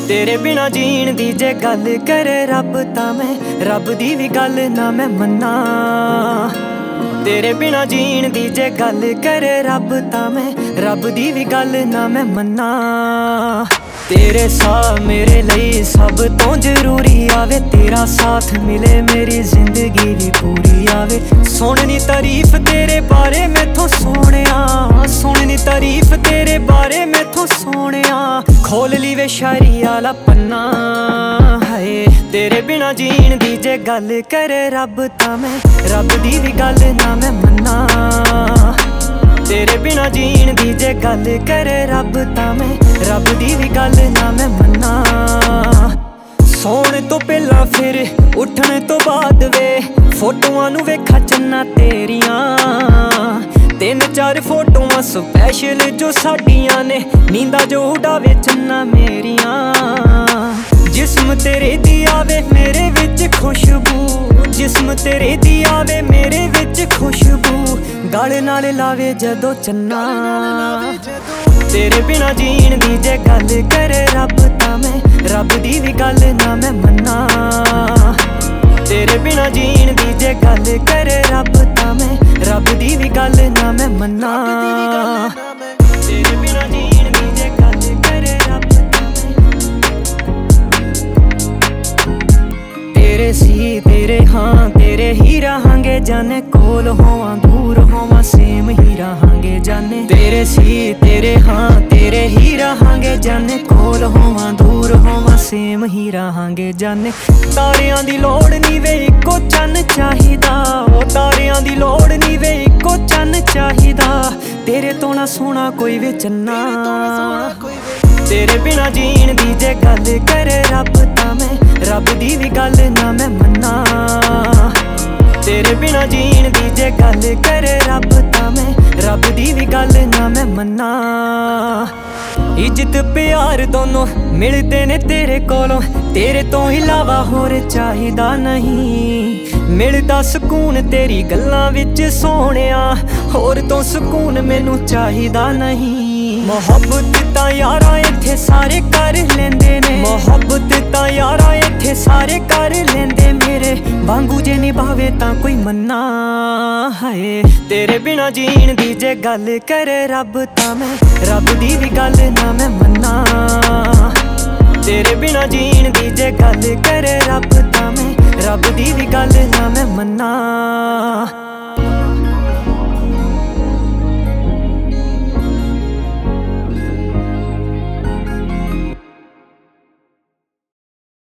तेरे बिना जीण दी जे गल करे रब तां मैं रब दी भी गल ना मैं मन्ना। तेरे बिना जीण दी जे गल करे रब तां मैं रब दी भी गल ना मैं मन्ना। तेरे साथ मेरे लिए सब तो जरूरी आवे, तेरा साथ मिले मेरी जिंदगी भी पूरी आवे। सुननी तारीफ तेरे बारे मैथों सोहणिया, सुननी तारीफ तेरे बारे मैथों सोहणिया। खोल ली वे शायरी आला पन्ना है। तेरे बिना जीण दी जे गल करे रब तां मैं रब दी भी गल ना मैं मन्ना। तेरे बिना जीण दी जे गल करे रब तां मैं रब दी भी गल ना मैं मन्ना। सौण तो पहला फिर उठने तो बाद वे फोटोआं नूं वेखां चन्ना तेरियां। 3-4 फोटोआं स्पैशल जो साडियां ने, नींदा जो उड़ावे चन्ना मेरियां। जिस्म तेरे दी आवे मेरे विच खुशबू, जिस्म तेरे दी आवे मेरे विच खुशबू। गल नाल लावे जदों चन्ना। तेरे बिना जीण दी जे गल करे रब तां मैं रब दी भी गल ना मैं मन्ना। तेरे बिना जीण दी जे गल करे रब तां मैं रब दी भी गल ना मैं मन्ना। तेरे बिना जीण दी जे गल करे रब तां मैं तेरे सी तेरे हाँ तेरे ही रहांगे जाने। कोल होवां दूर होवां सेम ही रहांगे जाने। तेरे सी तेरे हाँ तेरे ही रहांगे जाने। कोल होवां दूर होवां सेम ही रहांगे जाने। तारियां दी लोड़ नी वे इक्को चन्न चाहिदा, ओ तारियां दी लोड़ नी वे इक्को चन्न चाहिदा। तेरे तो ना सोना कोई वे चन्ना। तेरे बिना जीण दी जे गल करे रब तां मैं रब दी भी गल ना मैं मन्ना। तेरे बिना जीण दी जे गल करे रब तां मैं रब दी भी गल ना मैं मन्ना। इज्जत प्यार दोनों मिलदे ने तेरे कोलों, तेरे तो इलावा होर चाहिदा नहीं। मिलदा सकून तेरी गल्लां विच सोहणिया, होर तो सकून मैनू चाहिदा नहीं। मोहब्बत तां यारां इत्थे सारे कर लेंदे ने, मोहब्बत तां यारां इत्थे सारे कर लेंदे मेरे। वांगू जे निभावे तां कोई मन्ना है। तेरे बिना जीण दी जे गल करे रब तां मैं रब दी भी गल ना मैं मन्ना। तेरे बिना जीण दी जे गल करे रब तां मैं रब दी भी गल ना मैं मन्ना।